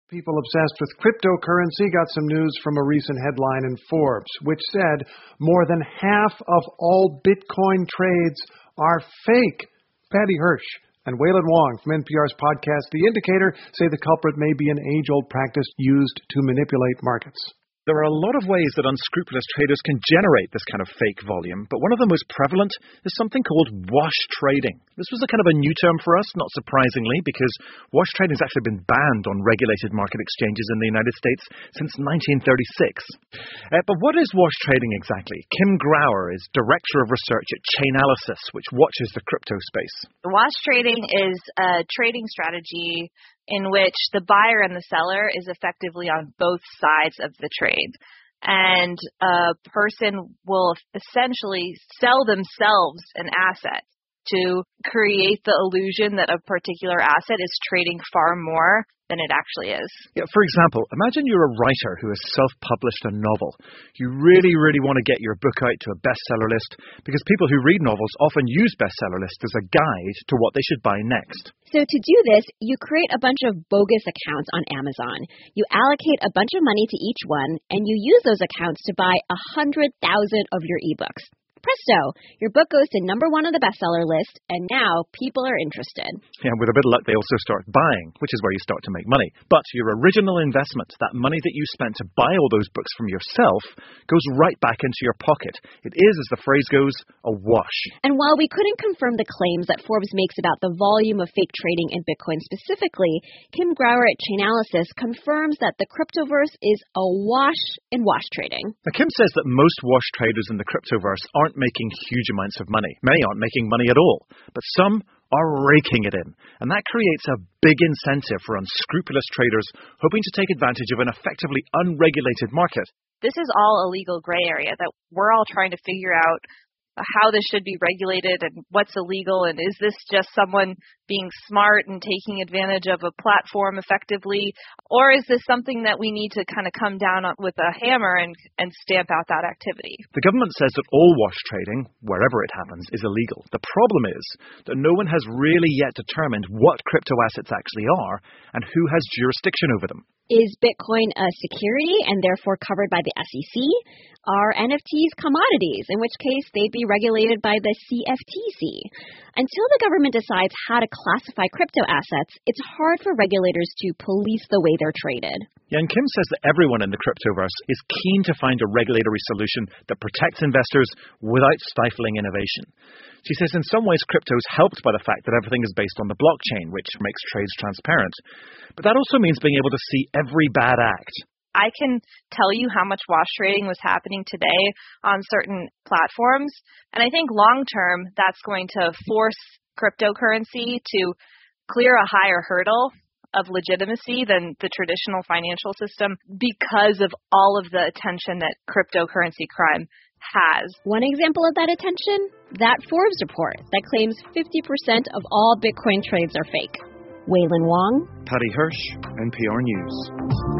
People obsessed with cryptocurrency got some news from a recent headline in Forbes, which said more than half of all Bitcoin trades are fake. Patty Hirsch and Waylon Wong from NPR's podcast The Indicator say the culprit may be an age-old practice used to manipulate markets. There are a lot of ways that unscrupulous traders can generate this kind of fake volume, but one of the most prevalent is something called wash trading. This was a kind of a new term for us, not surprisingly, because wash trading has actually been banned on regulated market exchanges in the United States since 1936. But what is wash trading exactly? Kim Grauer is Director of Research at Chainalysis, which watches the crypto space. Wash trading is a trading strategy in which the buyer and the seller is effectively on both sides of the trade. And a person will essentially sell themselves an asset to create the illusion that a particular asset is trading far more than it actually is. Yeah, for example, imagine you're a writer who has self-published a novel. You really, really want to get your book out to a bestseller list because people who read novels often use bestseller lists as a guide to what they should buy next. So to do this, you create a bunch of bogus accounts on Amazon. You allocate a bunch of money to each one, and you use those accounts to buy 100,000 of your ebooks. Presto, your book goes to number 1 on the bestseller list, and now people are interested. Yeah, with a bit of luck, they also start buying, which is where you start to make money. But your original investment, that money that you spent to buy all those books from yourself, goes right back into your pocket. It is, as the phrase goes, a wash. And while we couldn't confirm the claims that Forbes makes about the volume of fake trading in Bitcoin specifically, Kim Grauer at Chainalysis confirms that the cryptoverse is awash in wash trading. Now, Kim says that most wash traders in the cryptoverse aren't making huge amounts of money. Many aren't making money at all, but some are raking it in. And that creates a big incentive for unscrupulous traders hoping to take advantage of an effectively unregulated market. This is all a legal gray area that we're all trying to figure out how this should be regulated and what's illegal, and is this just someone being smart and taking advantage of a platform effectively, or is this something that we need to kind of come down with a hammer and stamp out that activity? The government says that all wash trading, wherever it happens, is illegal. The problem is that no one has really yet determined what crypto assets actually are and who has jurisdiction over them. Is Bitcoin a security and therefore covered by the SEC? Are NFTs commodities, in which case they'd be regulated by the CFTC? Until the government decides how to classify crypto assets, it's hard for regulators to police the way they're traded. Yeah, and Kim says that everyone in the cryptoverse is keen to find a regulatory solution that protects investors without stifling innovation. She says in some ways crypto is helped by the fact that everything is based on the blockchain, which makes trades transparent. But that also means being able to see every bad act. I can tell you how much wash trading was happening today on certain platforms. And I think long term, that's going to force cryptocurrency to clear a higher hurdle of legitimacy than the traditional financial system because of all of the attention that cryptocurrency crime has. One example of that attention, that Forbes report that claims 50% of all Bitcoin trades are fake. Waylon Wong, Patty Hirsch, NPR News.